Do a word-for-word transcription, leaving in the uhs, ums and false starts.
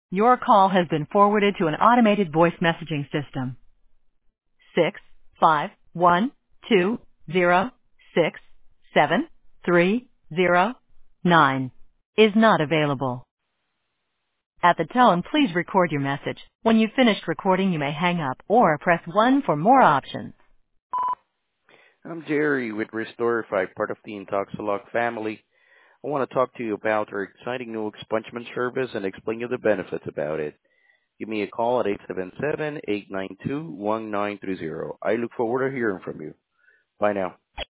Your call has been forwarded to an automated voice messaging system. Six five one two zero six seven three zero nine is not available. At the tone, please record your message. When you've finished recording, you may hang up or press one for more options. I'm Jerry with Restorify, part of the Intoxalock family. I want to talk to you about our exciting new expungement service and explain you the benefits about it. Give me a call at eight seven seven, eight nine two, one nine three zero. I look forward to hearing from you. Bye now.